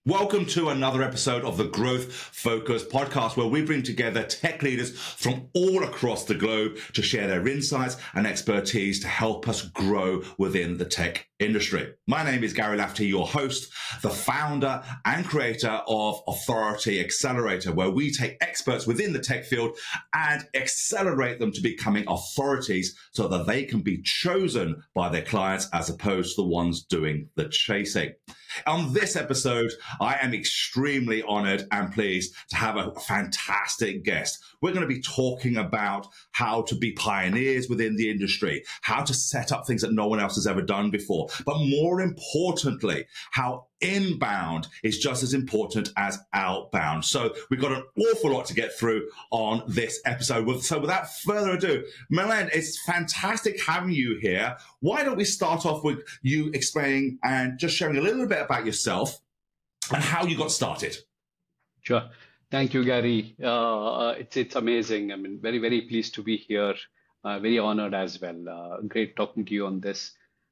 Welcome to another episode of the Growth Focus podcast, where we bring together tech leaders from all across the globe to share their insights and expertise to help us grow within the tech industry. My name is Gary Lafferty, your host, the founder and creator of Authority Accelerator, where we take experts within the tech field and accelerate them to becoming authorities so that they can be chosen by their clients as opposed to the ones doing the chasing. On this episode, I am extremely honored and pleased to have a fantastic guest. We're going to be talking about how to be pioneers within the industry, how to set up things that no one else has ever done before, but more importantly, how inbound is just as important as outbound. So we've got an awful lot to get through on this episode. So without further ado, Milan, it's fantastic having you here. Why don't we start off with you explaining and just sharing a little bit about yourself and how you got started? Sure. Thank you, Gary. It's amazing. I mean, very, very pleased to be here. Very honored as well. Great talking to you on this.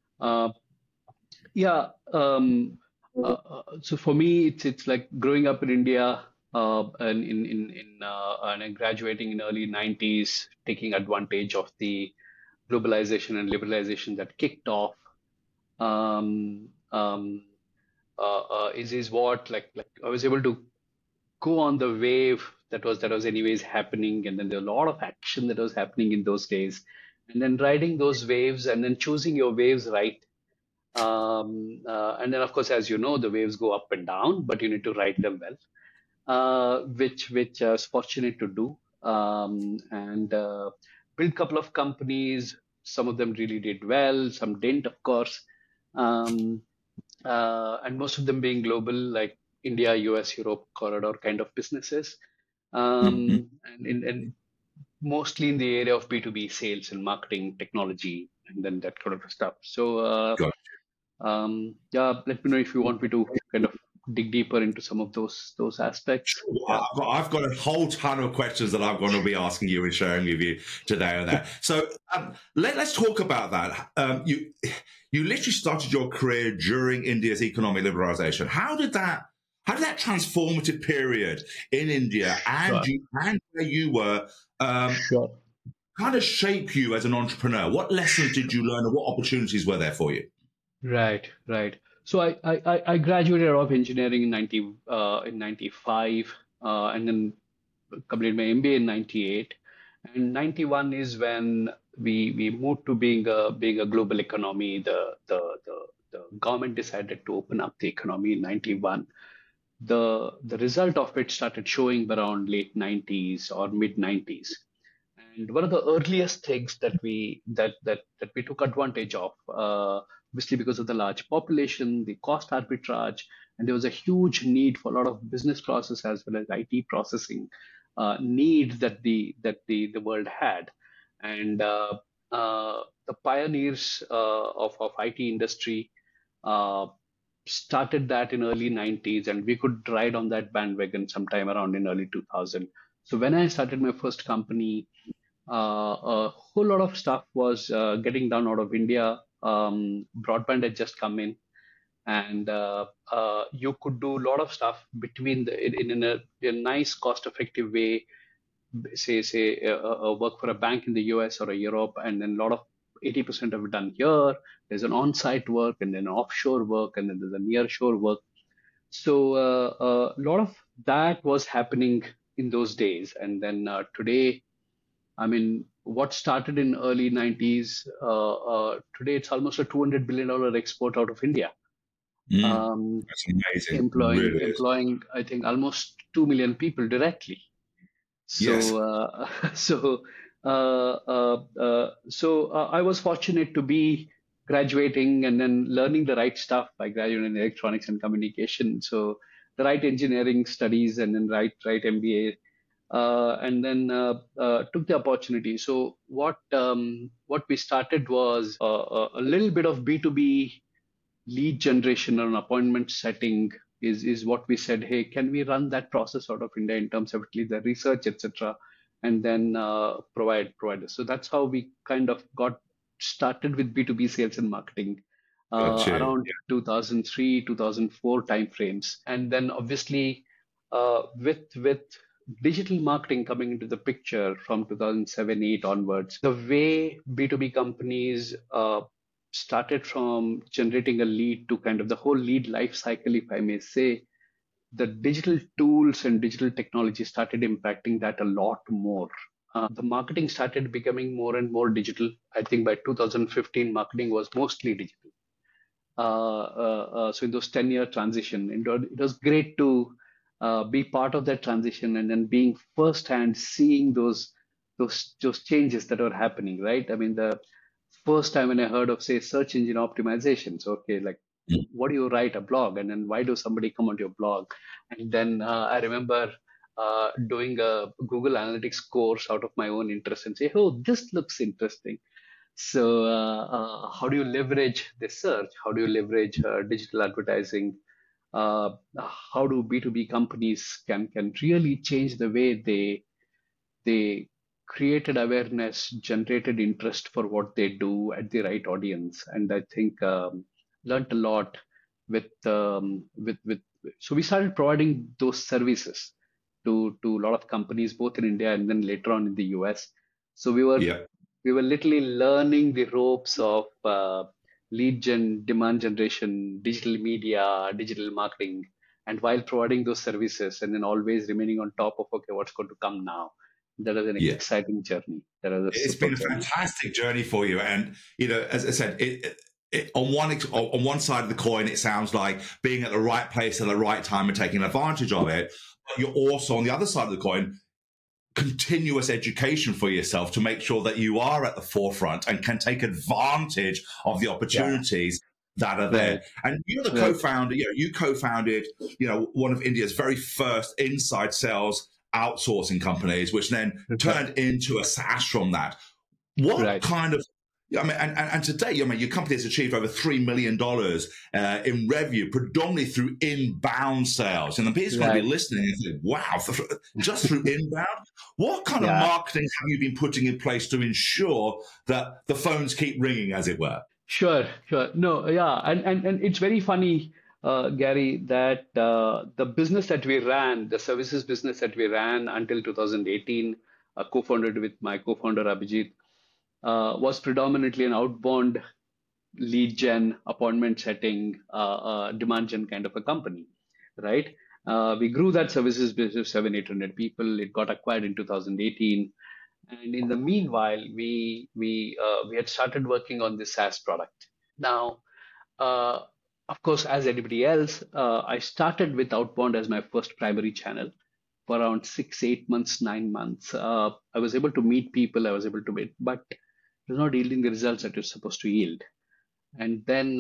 So for me, it's like growing up in India and graduating in early 90s, taking advantage of the globalization and liberalization that kicked off. Is what like I was able to go on the wave that was anyways happening, and then there was a lot of action that was happening in those days, and then riding those waves and then choosing your waves right. And then, of course, as you know, the waves go up and down, but you need to ride them well, which I was fortunate to do, and build a couple of companies. Some of them really did well, some didn't, of course, and most of them being global, like India, US, Europe, corridor kind of businesses, and mostly in the area of B2B sales and marketing, technology, and then that kind of stuff. So, let me know if you want me to kind of dig deeper into some of those aspects. Sure. I've got a whole ton of questions that I'm going to be asking you and sharing with you today on that. So let's talk about that. You literally started your career during India's economic liberalization. How did that transformative period in India and where you were kind of shape you as an entrepreneur? What lessons did you learn and what opportunities were there for you? Right. So I graduated out of engineering in 95, and then completed my MBA in 98. And 91 is when we moved to being a global economy. The government decided to open up the economy in 91. The result of it started showing around late 90s or mid 90s. And one of the earliest things that we took advantage of, obviously because of the large population, the cost arbitrage, and there was a huge need for a lot of business process as well as IT processing need that the world had, and the pioneers of IT industry started that in early 90s, and we could ride on that bandwagon sometime around in early 2000. So when I started my first company, a whole lot of stuff was getting done out of India. Broadband had just come in, and you could do a lot of stuff between in a nice, cost-effective way. Say work for a bank in the US or Europe, and then a lot of 80% of it done here. There's an on-site work, and then offshore work, and then there's a near-shore work. So a lot of that was happening in those days, and then today. I mean, what started in early 90s, today it's almost a $200 billion export out of India. That's amazing. Employing, I think, almost 2 million people directly. So, yes. I was fortunate to be graduating and then learning the right stuff by graduating in electronics and communication. So the right engineering studies and then right MBA. And then took the opportunity. So what we started was a little bit of B2B lead generation or an appointment setting is what we said. Hey, can we run that process out of India in terms of at least the research, etc., and then provide this. So that's how we kind of got started with B2B sales and marketing Gotcha. around 2003, 2004 timeframes. And then obviously, with digital marketing coming into the picture from 2007, 8 onwards, the way B2B companies started from generating a lead to kind of the whole lead life cycle, if I may say, the digital tools and digital technology started impacting that a lot more. The marketing started becoming more and more digital. I think by 2015, marketing was mostly digital. So in those 10-year transition, it was great to be part of that transition and then being firsthand seeing those changes that were happening, right? I mean, the first time when I heard of, say, search engine optimization, so okay, like what do you write a blog, and then why do somebody come onto your blog? And then I remember doing a Google Analytics course out of my own interest and say, oh, this looks interesting. So, how do you leverage the search? How do you leverage digital advertising? How do B2B companies can really change the way they created awareness, generated interest for what they do at the right audience? And I think learned a lot with. So we started providing those services to a lot of companies, both in India and then later on in the US. So Yeah. we were literally learning the ropes of lead gen, demand generation, digital media, digital marketing, and while providing those services, and then always remaining on top of, okay, what's going to come now? That was an Yeah. exciting journey. That was a It's super been a journey. fantastic journey for you, and as I said, on one side of the coin, it sounds like being at the right place at the right time and taking advantage of it. But you're also on the other side of the coin, continuous education for yourself to make sure that you are at the forefront and can take advantage of the Yeah, opportunities that are there. right, And you're the right. co-founder. You co-founded, one of India's very first inside sales outsourcing companies, which then Right. turned into a SaaS from that. What Right. kind of I mean, and today, I mean, your company has achieved over $3 million in revenue, predominantly through inbound sales. And the people's going to be Right. listening and think, wow, just through inbound? What kind of Yeah. marketing have you been putting in place to ensure that the phones keep ringing, as it were? Sure, sure. No, yeah, and it's very funny, Gary, that the business that we ran, the services business that we ran until 2018, co-founded with my co-founder Abhijit, was predominantly an outbound lead gen, appointment setting, demand gen kind of a company, right? We grew that services business 700-800 people. It got acquired in 2018, and in the meanwhile, we had started working on this SaaS product. Now, uh, of course, as anybody else, I started with outbound as my first primary channel for around 6, 8 months, 9 months. I was able to meet people, I was able to meet, but it was not yielding the results that it was supposed to yield. And then,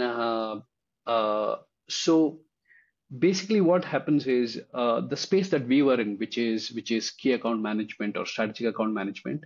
uh, so basically, what happens is the space that we were in, which is key account management or strategic account management,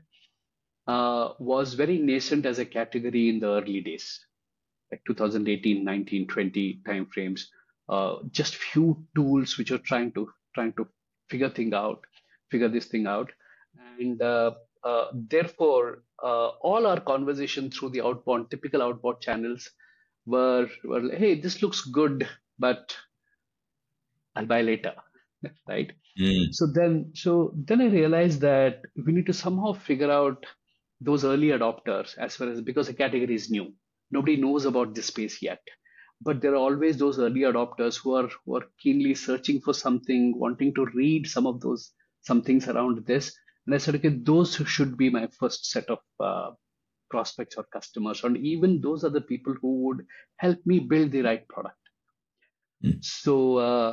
was very nascent as a category in the early days, like 2018, 19, 20 timeframes. Just few tools which are trying to figure thing out, figure this thing out, and therefore all our conversation through the outbound, typical outbound channels were like, hey, this looks good, but I'll buy later, right? Mm. So then I realized that we need to somehow figure out those early adopters as far as because the category is new. Nobody knows about this space yet. But there are always those early adopters who are keenly searching for something, wanting to read some things around this. And I said, okay, those should be my first set of prospects or customers, and even those are the people who would help me build the right product. Mm. So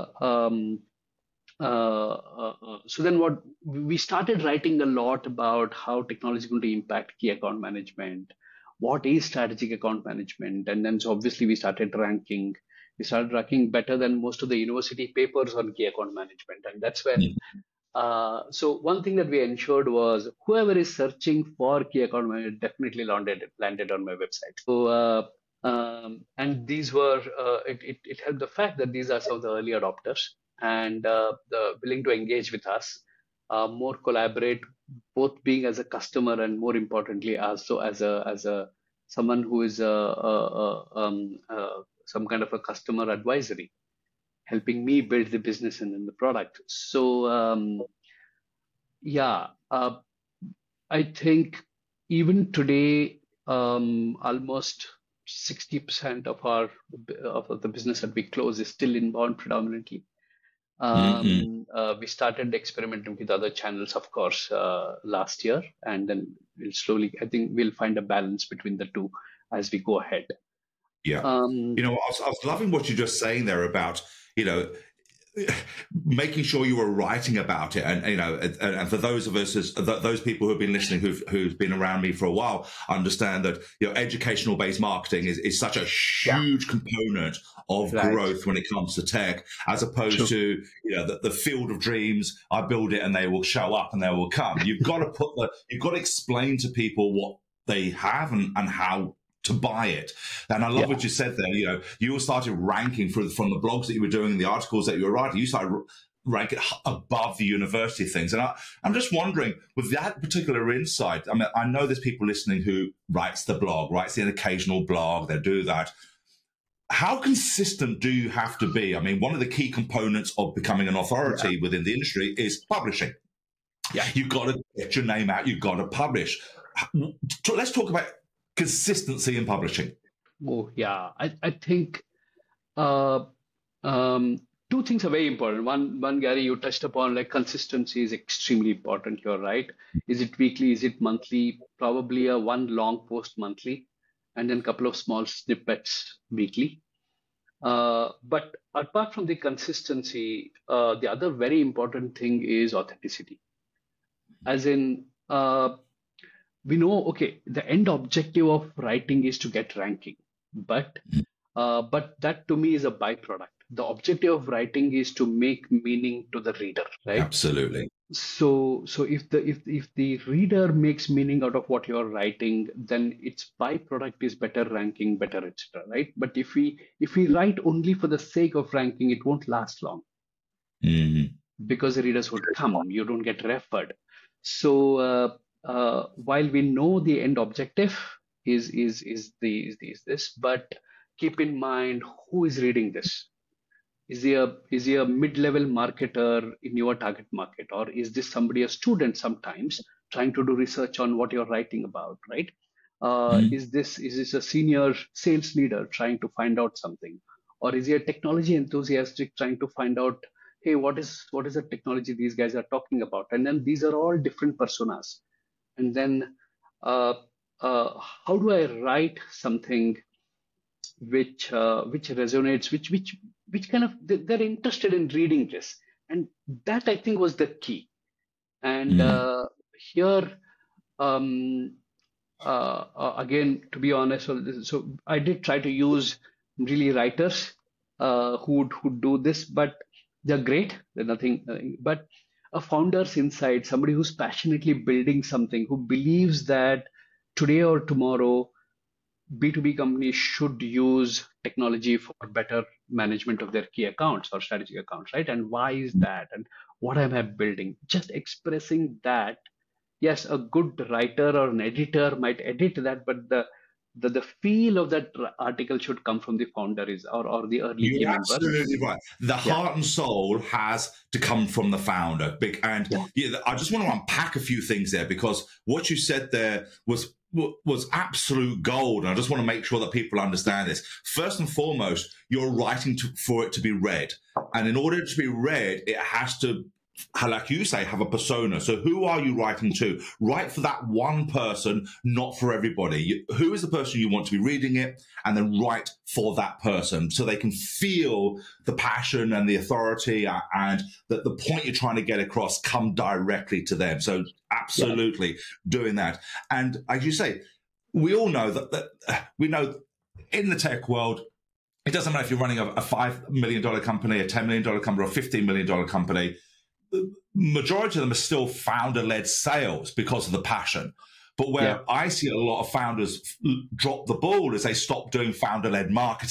so then what we started writing a lot about how technology is going to impact key account management, what is strategic account management, and then so obviously we started ranking better than most of the university papers on key account management. And that's when so one thing that we ensured was whoever is searching for key account manager definitely landed on my website. So and these were it helped the fact that these are some of the early adopters and the willing to engage with us, more collaborate, both being as a customer and more importantly also as a someone who is some kind of a customer advisory, helping me build the business and then the product. So yeah, I think even today, almost 60% of the business that we close is still inbound predominantly. Mm-mm. We started experimenting with other channels, of course, last year, and then we'll slowly, I think we'll find a balance between the two as we go ahead. Yeah. Um, I was loving what you're just saying there about, you know, making sure you were writing about it, and and for those of us, those people who've been listening, who've been around me for a while, understand that educational based marketing is such a yeah, huge component of right. growth when it comes to tech, as opposed True. to the field of dreams. I build it and they will show up and they will come. You've got to you've got to explain to people what they have and how to buy it. And I love Yeah. what you said there. You all started ranking from the blogs that you were doing and the articles that you were writing. You started ranking above the university things. And I'm just wondering, with that particular insight, I mean, I know there's people listening who writes the occasional blog, they do that. How consistent do you have to be? I mean, one of the key components of becoming an Yeah. authority within the industry is publishing. Yeah. You've got to get your name out. You've got to publish. Let's talk about consistency in publishing. Oh, yeah. I think uh, um, two things are very important. One, Gary, you touched upon, like consistency is extremely important. You're right. Is it weekly? Is it monthly? Probably a one long post monthly, and then a couple of small snippets weekly. But apart from the consistency, the other very important thing is authenticity. As in, we know, okay, the end objective of writing is to get ranking, but that to me is a byproduct. The objective of writing is to make meaning to the reader, right? Absolutely. So if the reader makes meaning out of what you're writing, then its byproduct is better ranking, better, etc. Right? But if we write only for the sake of ranking, it won't last long Mm-hmm. because the readers would come. You don't get referred. So while we know the end objective is this, but keep in mind who is reading this. Is he a mid-level marketer in your target market, or is this somebody, a student sometimes trying to do research on what you're writing about, right? Mm-hmm. Is this a senior sales leader trying to find out something, or is he a technology enthusiastic trying to find out, hey, what is the technology these guys are talking about? And then these are all different personas. And then uh, how do I write something which resonates, which kind of they're interested in reading this, and that I think was the key. And Mm-hmm. here, um, again, to be honest, so I did try to use really writers who do this, but they're great. They're nothing, but a founder's insight, somebody who's passionately building something, who believes that today or tomorrow B2B companies should use technology for better management of their key accounts or strategic accounts, right? And why is that? And what am I building? Just expressing that. Yes, a good writer or an editor might edit that, but the feel of that article should come from the founder is or the early key You're members. absolutely right. The Yeah, heart and soul has to come from the founder. And yeah, yeah, I just want to unpack a few things there, because what you said there was absolute gold. And I just want to make sure that people understand this. First and foremost, you're writing for it to be read. And in order to be read, it has to, like you say, have a persona. So who are you writing to? Write for that one person, not for everybody. Who is the person you want to be reading it? And then write for that person so they can feel the passion and the authority and that the point you're trying to get across come directly to them. So yeah, absolutely doing that. And as you say, we all know that we know in the tech world, it doesn't matter if you're running a $5 million company, a $10 million company, or a $15 million company. The majority of them are still founder-led sales because of the passion. But yeah, where I see a lot of founders drop the ball is they stop doing founder-led marketing.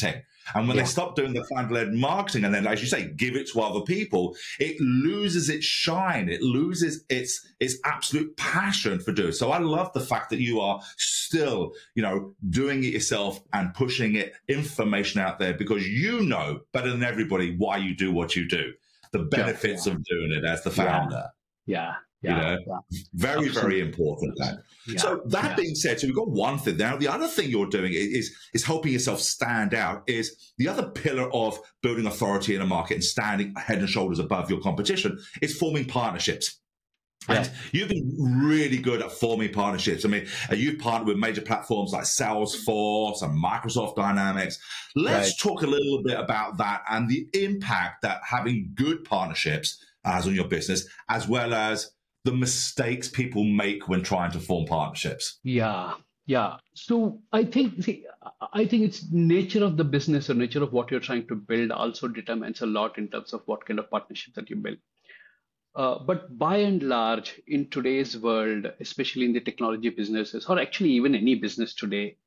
And when they Yeah. stop doing the founder-led marketing and then, as you say, give it to other people, it loses its shine. It loses its absolute passion for doing. So I love the fact that you are still, doing it yourself and pushing information out there, because you know better than everybody why you do what you do, the benefits of doing it as the founder. Yeah. Very, very Absolutely. important. That. Yeah. So that being said, so we've got one thing now. The other thing you're doing is helping yourself stand out. Is the other pillar of building authority in a market and standing head and shoulders above your competition is forming partnerships. And you've been really good at forming partnerships. I mean, you've partnered with major platforms like Salesforce and Microsoft Dynamics. Let's talk a little bit about that and the impact that having good partnerships has on your business, as well as the mistakes people make when trying to form partnerships. Yeah. So I think it's nature of the business or nature of what you're trying to build also determines a lot in terms of what kind of partnership that you build. But by and large, in today's world, especially in the technology businesses, or actually even any business today,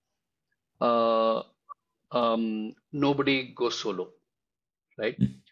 nobody goes solo, right?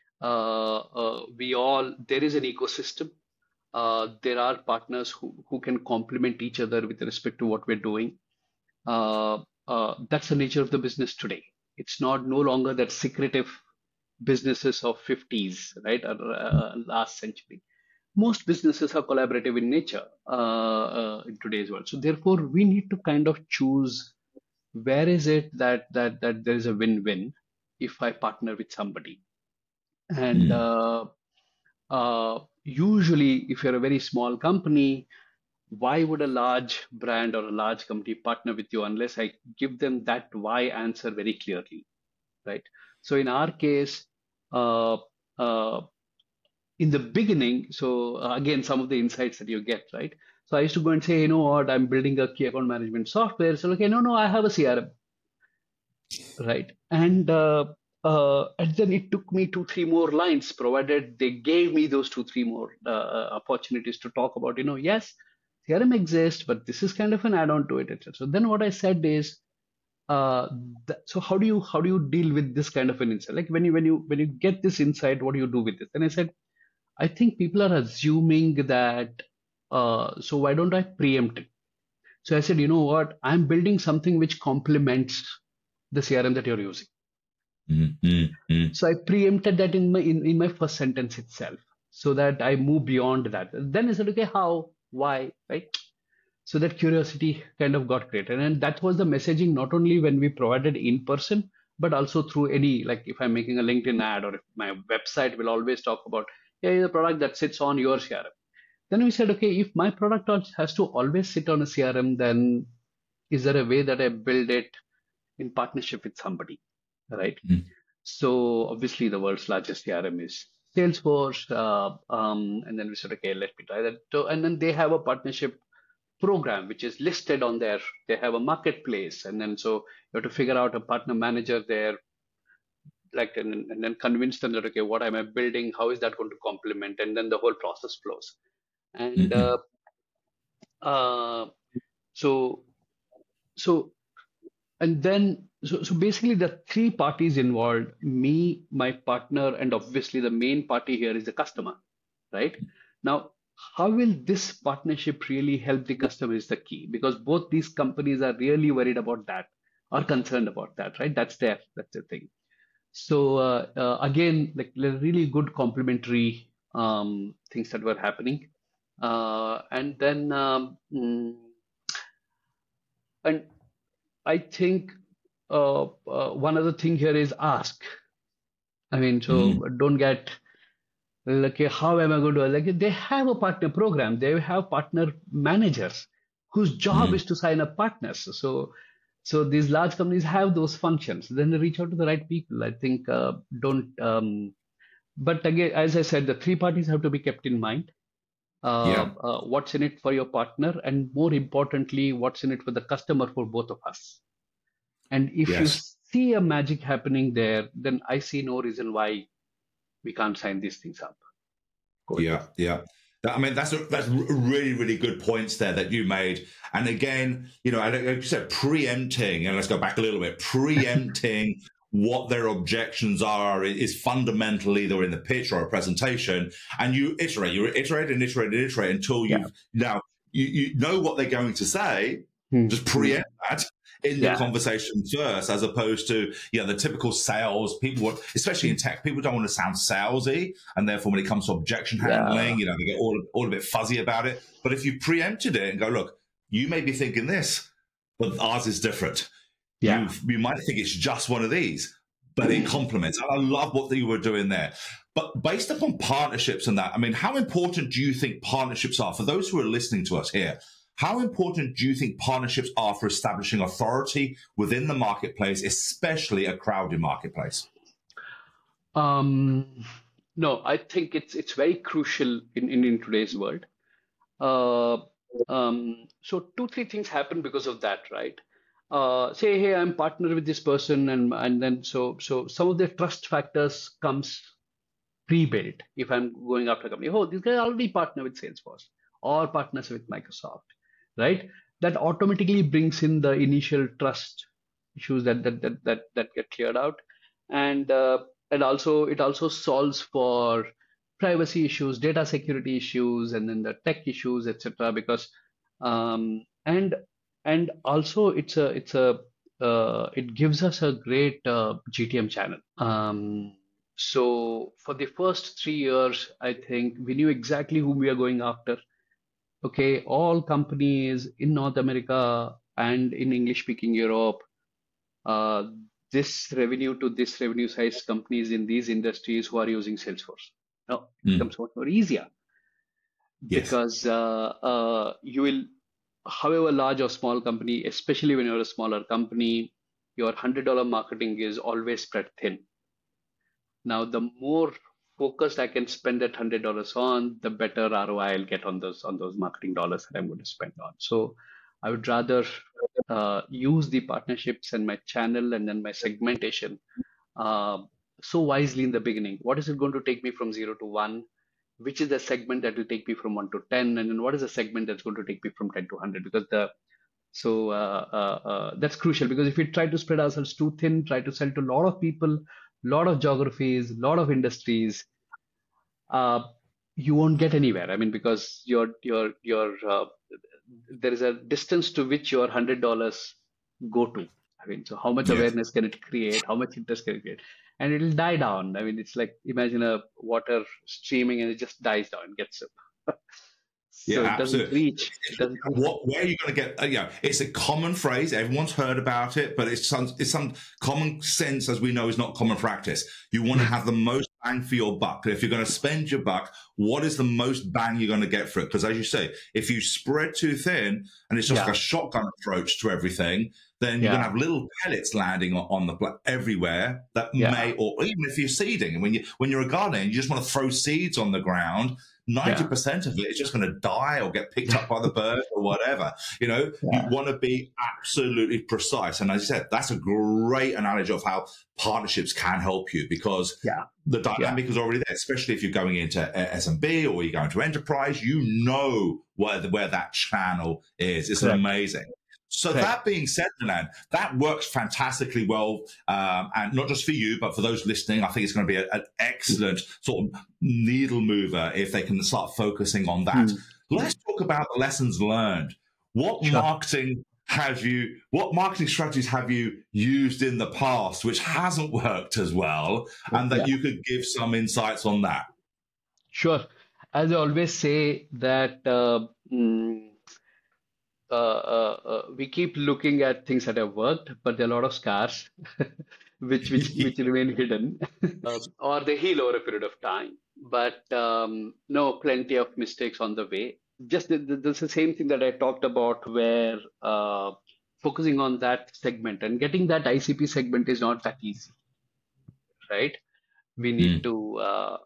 There is an ecosystem. There are partners who can complement each other with respect to what we're doing. That's the nature of the business today. It's no longer that secretive businesses of 50s, right, or last century. Most businesses are collaborative in nature in today's world. So therefore, we need to kind of choose where is it that there is a win-win if I partner with somebody. And usually, if you're a very small company, why would a large brand or a large company partner with you unless I give them that why answer very clearly, right? So in our case, in the beginning, so again, some of the insights that you get, right? So I used to go and say, you know what, I'm building a key account management software. So okay, no, I have a CRM, right? And then it took me 2-3 more lines, provided they gave me those 2-3 more opportunities to talk about, yes, CRM exists, but this is kind of an add-on to it, etc. So then what I said is, so how do you deal with this kind of an insight? Like when you get this insight, what do you do with this? And I said, I think people are assuming that, so why don't I preempt it? So I said, you know what? I'm building something which complements the CRM that you're using. So I preempted that in my first sentence itself, so that I move beyond that. Then I said, okay, how, why, right? So that curiosity kind of got created, and that was the messaging not only when we provided in person, but also through any, like if I'm making a LinkedIn ad or if my website will always talk about, yeah, the product that sits on your CRM. Then we said, okay, if my product has to always sit on a CRM, then is there a way that I build it in partnership with somebody, right? So obviously the world's largest CRM is Salesforce, and then we said, okay, let me try that. So, and then they have a partnership program which is listed on there. They have a marketplace, and then so you have to figure out a partner manager there, like, and then convince them that, okay, what am I building? How is that going to complement? And then the whole process flows. And so and then so basically the 3 parties involved, me, my partner, and obviously the main party here is the customer, right? Now, how will this partnership really help the customer is the key, because both these companies are really worried about that, are concerned about that, right? That's the thing. So again, like really good complementary things that were happening, and then and I think one other thing here is ask. I mean, so don't get like, how am I going to, like, they have a partner program, they have partner managers whose job is to sign up partners. So these large companies have those functions. Then they reach out to the right people. I think don't. But again, as I said, the 3 parties have to be kept in mind. What's in it for your partner, and more importantly, what's in it for the customer, for both of us. And if you see a magic happening there, then I see no reason why we can't sign these things up. Yeah. I mean, that's really, really good points there that you made. And again, like you said, preempting, and let's go back a little bit, preempting what their objections are is fundamental either in the pitch or a presentation, and you iterate until Yeah. you know what they're going to say. Just preempt that in the Yeah. conversation first, as opposed to the typical sales people, especially in tech. People don't want to sound salesy, and therefore when it comes to objection handling, they get all a bit fuzzy about it. But if you preempted it and go, look, you may be thinking this, but ours is different. Yeah. You might think it's just one of these, but it complements. And I love what you were doing there. But based upon partnerships and that, I mean, how important do you think partnerships are for those who are listening to us here? How important do you think partnerships are for establishing authority within the marketplace, especially a crowded marketplace? No, I think it's very crucial in today's world. So two, three things happen because of that, right? Say, hey, I'm partnered with this person, and then so some of the trust factors comes pre-built. If I'm going after a company, oh, this guy already partner with Salesforce or partners with Microsoft, right? That automatically brings in the initial trust issues that get cleared out, and also it also solves for privacy issues, data security issues, and then the tech issues, etc. Because and also it gives us a great GTM channel. So for the first 3 years, I think we knew exactly whom we are going after. Okay, all companies in North America and in English-speaking Europe, this revenue to this revenue size companies in these industries who are using Salesforce. Now it becomes much more easier because you will, however large or small company, especially when you're a smaller company, your $100 marketing is always spread thin. Now, the more focused I can spend that $100 on, the better ROI I'll get on those marketing dollars that I'm going to spend on. So I would rather use the partnerships and my channel and then my segmentation so wisely in the beginning. What is it going to take me from 0 to 1? Which is the segment that will take me from 1 to 10? And then what is the segment that's going to take me from 10 to 100? Because that's crucial, because if we try to spread ourselves too thin, try to sell to a lot of people, lot of geographies, lot of industries, you won't get anywhere. I mean, because there is a distance to which your $100 go to. I mean, so how much awareness can it create? How much interest can it create? And it'll die down. I mean, it's like, imagine a water streaming and it just dies down, gets up. So it doesn't reach. Where are you going to get? It's a common phrase. Everyone's heard about it, but it's some common sense, as we know, is not common practice. You want to have the most bang for your buck. If you're going to spend your buck, what is the most bang you're going to get for it? Because as you say, if you spread too thin and it's just like a shotgun approach to everything, then you're going to have little pellets landing on the everywhere that may, or even if you're seeding, and when you're a gardener, and you just want to throw seeds on the ground. 90% of it is just going to die or get picked up by the bird or whatever. You want to be absolutely precise. And as you said, that's a great analogy of how partnerships can help you, because the dynamic is already there, especially if you're going into SMB or you're going to enterprise, where that channel is. It's amazing. So that being said, Milan, that works fantastically well, and not just for you, but for those listening. I think it's going to be an excellent sort of needle mover if they can start focusing on that. Let's talk about the lessons learned. What marketing strategies have you used in the past which hasn't worked as well, and that you could give some insights on that? Sure. As I always say that we keep looking at things that have worked, but there are a lot of scars which remain hidden, or they heal over a period of time. But no, plenty of mistakes on the way. Just that's the same thing that I talked about, where focusing on that segment and getting that ICP segment is not that easy, right? We need to.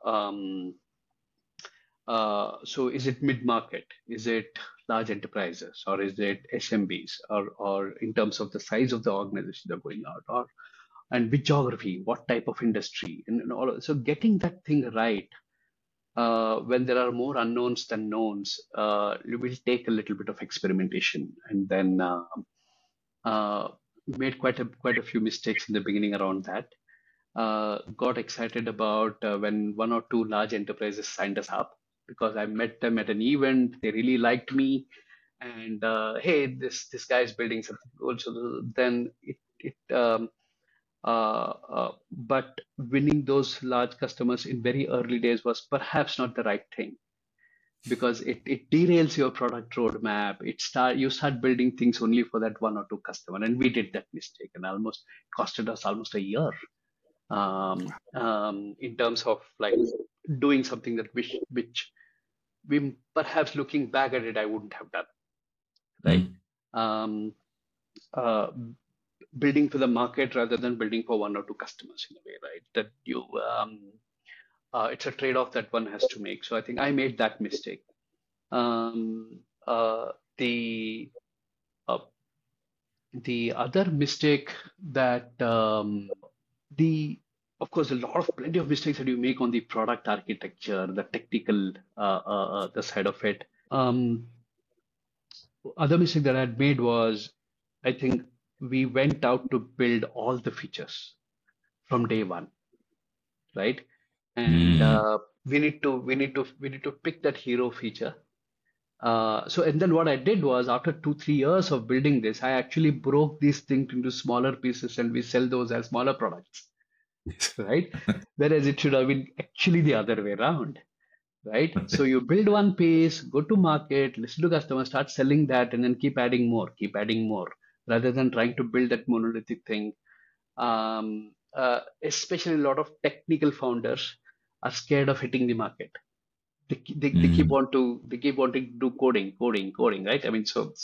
So is it mid-market? Is it large enterprises, or is it SMBs, or in terms of the size of the organization they're going out, and which geography, what type of industry, and all of, so getting that thing right when there are more unknowns than knowns, it will take a little bit of experimentation, and then made quite a few mistakes in the beginning around that. got excited about when one or two large enterprises signed us up because I met them at an event. They really liked me, and hey, this guy is building something cool. So then but winning those large customers in very early days was perhaps not the right thing because it derails your product roadmap. You start building things only for that one or two customer, and we did that mistake, and almost costed us almost a year in terms of like doing something that which we perhaps looking back at it I wouldn't have done, right? Mm. Um, uh, Building for the market rather than building for one or two customers in a way, right? That you it's a trade-off that one has to make. So I think I made that mistake. Um, uh, the uh, the other mistake that the of course a lot of plenty of mistakes that you make on the product architecture, the technical the side of it. Other mistake that I had made was I think we went out to build all the features from day one, right? And Mm. we need to pick that hero feature. So and then what I did was after 2 3 years of building this, I actually broke these things into smaller pieces and we sell those as smaller products, right? Whereas it should have been actually the other way around, right? So you build one piece, go to market, listen to customers, start selling that, and then keep adding more, rather than trying to build that monolithic thing. Especially a lot of technical founders are scared of hitting the market. They keep Mm. want to they keep wanting to do coding, right? I mean,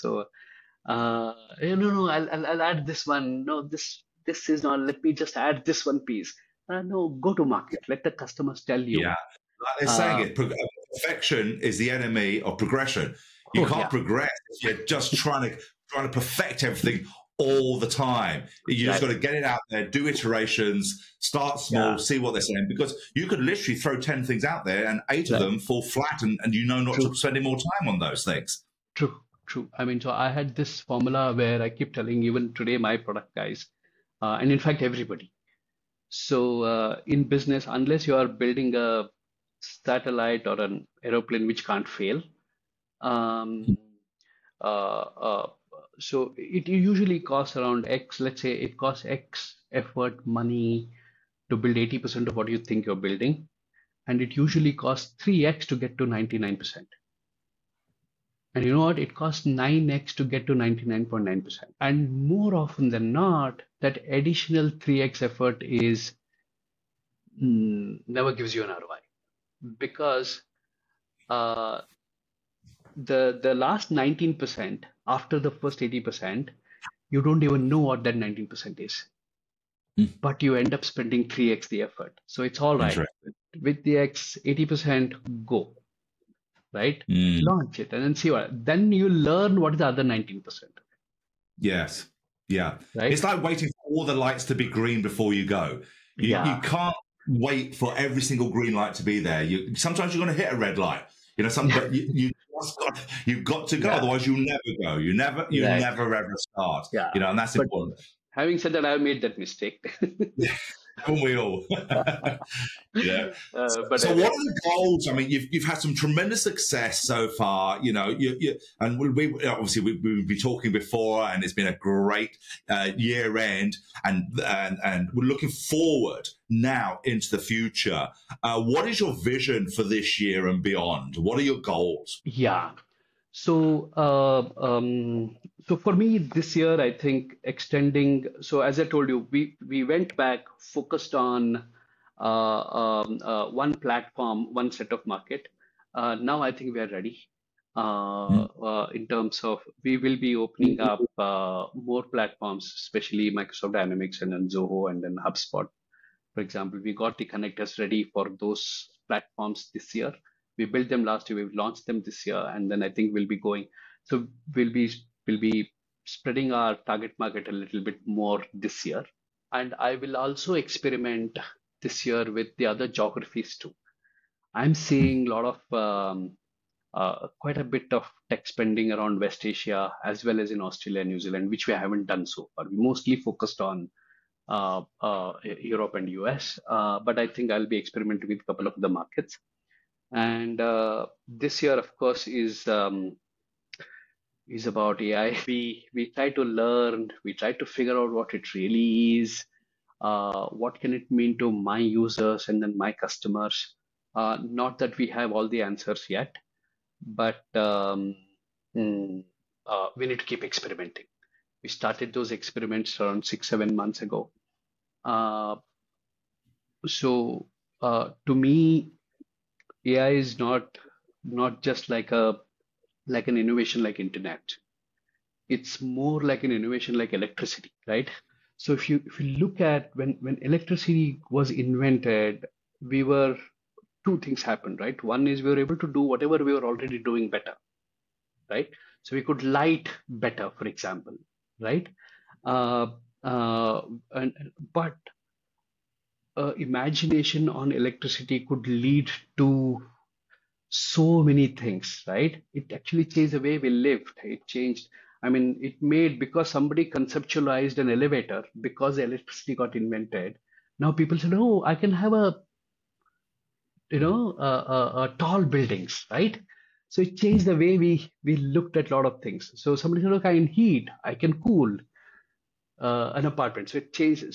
no, no, I'll add this one. No, this is not. Let me just add this one piece. No, go to market. Let the customers tell you. Yeah. Like they're saying Uh, it, perfection is the enemy of progression. You oh can't yeah, progress if you're just trying to perfect everything all the time. You just right, got to get it out there, do iterations, start small, yeah, see what they're saying. Because you could literally throw 10 things out there and eight of right. them fall flat and you know not to True, spend any more time on those things. true, true. I mean, so I had this formula where I keep telling even today my product guys, and in fact everybody. So in business, unless you are building a satellite or an aeroplane which can't fail, um, uh, uh, so it usually costs around X. Let's say it costs X effort, money to build 80% of what you think you're building, and it usually costs 3X to get to 99%. And you know what? It costs 9X to get to 99.9%. And more often than not, that additional 3X effort is never gives you an ROI because uh, the last 19% after the first 80%, you don't even know what that 19% is, Mm. but you end up spending 3x the effort. So it's all right. Interesting. With the X 80%, go, right? Mm. Launch it and then see what. Then you learn what is the other 19%, Yes. Yeah. It's right? like waiting for all the lights to be green before you go. You Yeah, can't wait for every single green light to be there. Sometimes you're going to hit a red light, but you've got to go. yeah, Otherwise you'll never go. You right. never ever start, Yeah. and that's But important. having said that, I've made that mistake. Haven't we all? Yeah. But So, I what read. are the goals? I mean, you've had some tremendous success so far. And obviously we've been talking before, and it's been a great year end, and we're looking forward now into the future. What is your vision for this year and beyond? What are your goals? Yeah. So, so for me this year, I think extending. So as I told you, we went back, focused on one platform, one set of market. Now I think we are ready. In terms of we will be opening up more platforms, especially Microsoft Dynamics and then Zoho and then HubSpot. For example, we got the connectors ready for those platforms this year. We built them last year, we've launched them this year, and then I think we'll be going. So we'll be spreading our target market a little bit more this year. And I will also experiment this year with the other geographies too. I'm seeing a lot of quite a bit of tech spending around West Asia as well as in Australia and New Zealand, which we haven't done so far. We mostly focused on Europe and US. But I think I'll be experimenting with a couple of the markets. And this year, of course, is about AI. We try to learn, we try to figure out what it really is, what can it mean to my users and then my customers. Not that we have all the answers yet, but mm, we need to keep experimenting. We started those experiments around 6, 7 months ago. Uh, so to me, AI is not just like an innovation like internet. It's more like an innovation like electricity, right? So if you look at when electricity was invented, we were two things happened, right? One is we were able to do whatever we were already doing better, right? So we could light better, for example, right? Uh, uh, but imagination on electricity could lead to so many things, right? It actually changed the way we lived. It changed, I mean, it made because somebody conceptualized an elevator because the electricity got invented. Now people said, oh, I can have tall buildings, right? So it changed the way we looked at a lot of things. So somebody said, look, I can heat, I can cool an apartment. So it changed.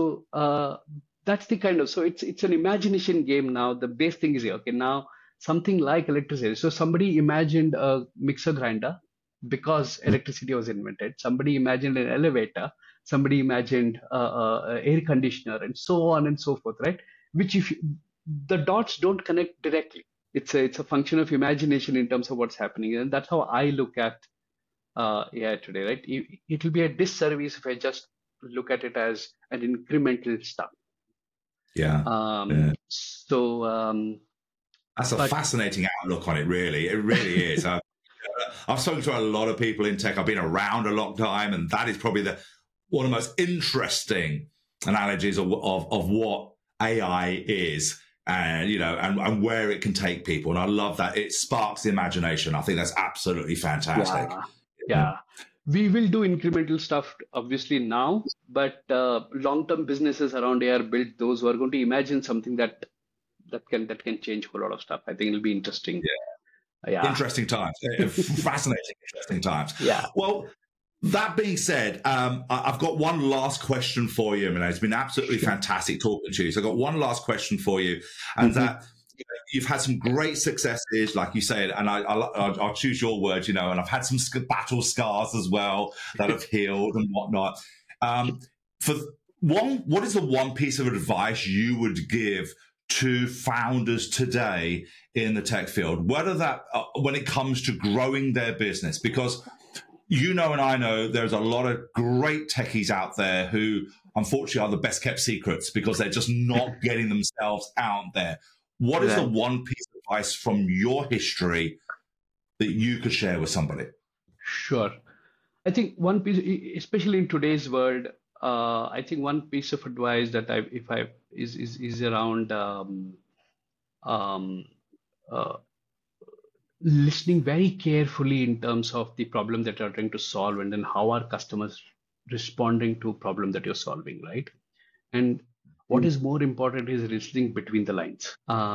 So that's the kind of, so it's an imagination game now. The base thing is here. Okay, now something like electricity. So somebody imagined a mixer grinder because electricity was invented. Somebody imagined an elevator. Somebody imagined air conditioner, and so on and so forth, right? Which if you, the dots don't connect directly. It's a function of imagination in terms of what's happening, and that's how I look at AI today, right? It will be a disservice if I just look at it as an incremental stuff. Yeah. Um, Yeah. so, That's a but fascinating outlook on it, really. It really is. I've spoken to a lot of people in tech. I've been around a long time, and that is probably one of the most interesting analogies of what AI is, and and where it can take people. And I love that it sparks the imagination. I think that's absolutely fantastic. yeah, yeah, we will do incremental stuff obviously now, but long-term businesses around AI are built those who are going to imagine something that can change a whole lot of stuff. I think it'll be interesting. Yeah, Interesting times, fascinating, interesting times. yeah, Well, that being said, I've got one last question for you, Milane. It's been absolutely sure. fantastic talking to you. So I've got one last question for you, and Hmm. that you've had some great successes, like you said, and I'll choose your words, and I've had some battle scars as well that have healed and whatnot. For what is the one piece of advice you would give to founders today in the tech field, whether that when it comes to growing their business? Because and I know there's a lot of great techies out there who unfortunately are the best kept secrets because they're just not getting themselves out there. What is the Right. one piece of advice from your history that you could share with somebody? Sure. I think one piece, especially in today's world, I think one piece of advice that if I is around um, uh, listening very carefully in terms of the problem that you're trying to solve, and then how are customers responding to a problem that you're solving, right? And what is more important is listening between the lines.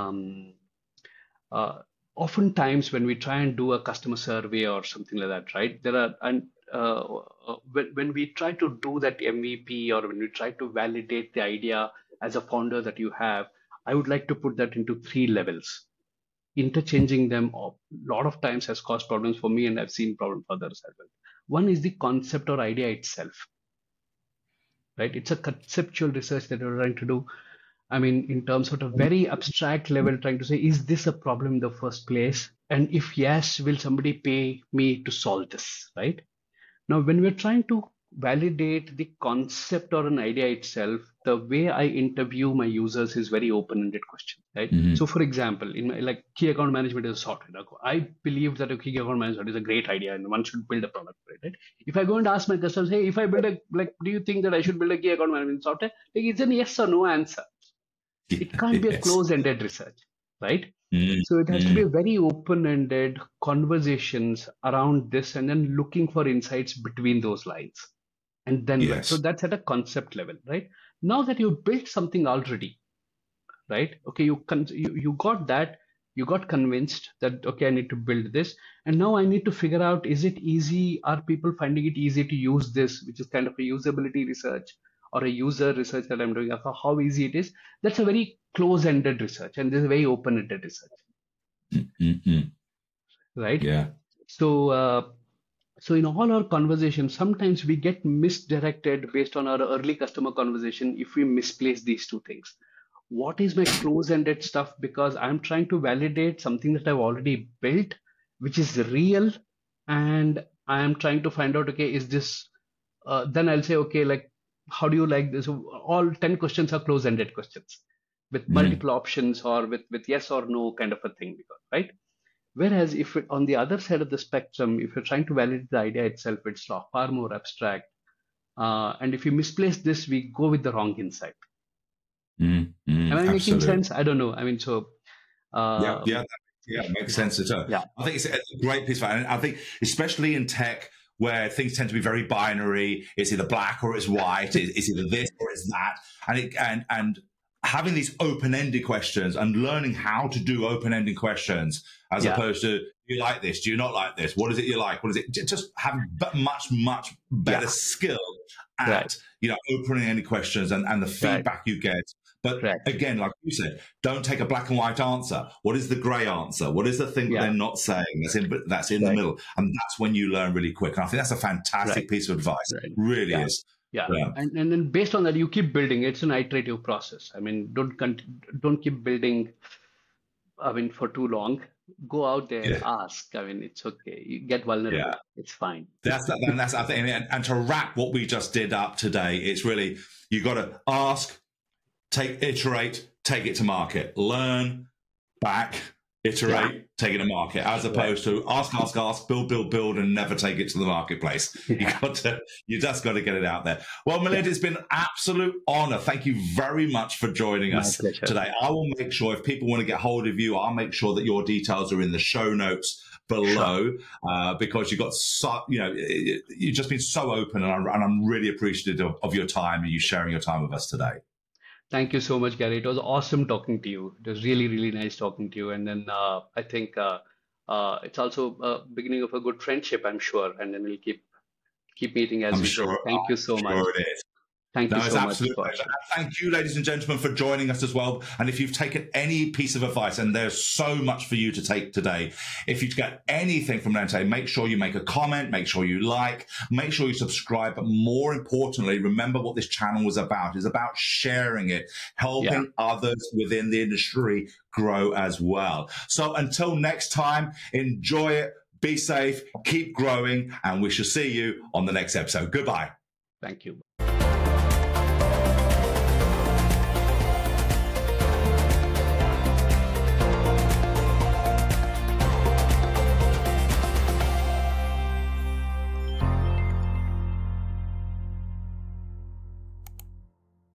Uh, Oftentimes when we try and do a customer survey or something like that, right? There are and when we try to do that MVP or when we try to validate the idea as a founder that you have, I would like to put that into three levels. Interchanging them a lot of times has caused problems for me, and I've seen problems for others as well. One is the concept or idea itself, right? It's a conceptual research that we're trying to do. I mean, in terms of a very abstract level, trying to say, is this a problem in the first place? And if yes, will somebody pay me to solve this, right? Now, when we're trying to validate the concept or an idea itself, the way I interview my users is very open-ended question, right? Mm-hmm. So, for example, in my, like key account management is a software. I believe that a key account management is a great idea and one should build a product for it, right? If I go and ask my customers, hey, if I build do you think that I should build a key account management software? Like, it's a yes or no answer. It can't be a Yes. closed-ended research, right? So it has to be Mm-hmm. a very open-ended conversations around this and then looking for insights between those lines and then so Yes. that's at a concept level, right? Now that you've built something already, right? Okay, you got that, you got convinced that okay, I need to build this, and now I need to figure out, is it easy? Are people finding it easy to use this, which is kind of a usability research or a user research that I'm doing of how easy it is. That's a very close-ended research, and this is a very open-ended research, Mm-mm. right? Yeah. So in all our conversations, sometimes we get misdirected based on our early customer conversation if we misplace these two things. What is my close-ended stuff? Because I'm trying to validate something that I've already built, which is real, and I am trying to find out, okay, is this, then I'll say, okay, like, how do you like this? All 10 questions are close-ended questions with Mm. multiple options or with yes or no kind of a thing, because, right? Whereas if on the other side of the spectrum, if you're trying to validate the idea itself, it's far more abstract. And if you misplace this, we go with the wrong insight. Am I making Absolutely. sense? I don't know. I mean, so Yeah, uh, it makes sense at all. yeah, I think it's a great piece of, and I think especially in tech where things tend to be very binary, it's either black or it's white, it's either this or it's that, and having these open-ended questions and learning how to do open-ended questions as yeah, opposed to, do you like this? Do you not like this? What is it you like? What is it? Just have much better yeah, skill right, at open-ended questions and the right, feedback you get. But correct, again, like you said, don't take a black and white answer. What is the grey answer? What is the thing that yeah, they're not saying that's in the right, middle? And that's when you learn really quick. And I think that's a right, fantastic piece of advice. right, Really yeah, is. yeah. Yeah. And then based on that, you keep building. It's an iterative process. I mean, don't keep building. I mean, for too long. Go out there, Yeah. ask. I mean, it's okay. You get Yeah. vulnerable. It's fine. That's I think, and to wrap what we just did up today, it's really you got to ask, iterate, take it to market, learn, back, Yeah, iterate, take it to market, as opposed to ask, build, and never take it to the marketplace. yeah. You just got to get it out there. Well, Milind, it's been an absolute honor. Thank you very much for joining My us pleasure. today. I will make sure if people want to get hold of you, I'll make sure that your details are in the show notes below, because you've just been so open, and I'm really appreciative of your time and you sharing your time with us today. Thank you so much, Gary. It was awesome talking to you. It was really, really nice talking to you. And then I think it's also a beginning of a good friendship, I'm sure. And then we'll keep meeting as I'm we go. sure, Thank you so much. it is. Thank No, you it's so much absolute for pleasure. Thank you, ladies and gentlemen, for joining us as well. And if you've taken any piece of advice, and there's so much for you to take today, if you get anything from Lente, make sure you make a comment, make sure you like, make sure you subscribe. But more importantly, remember what this channel was about. It's about sharing it, helping others within the industry grow as well. So until next time, enjoy it, be safe, keep growing, and we shall see you on the next episode. Goodbye. Thank you.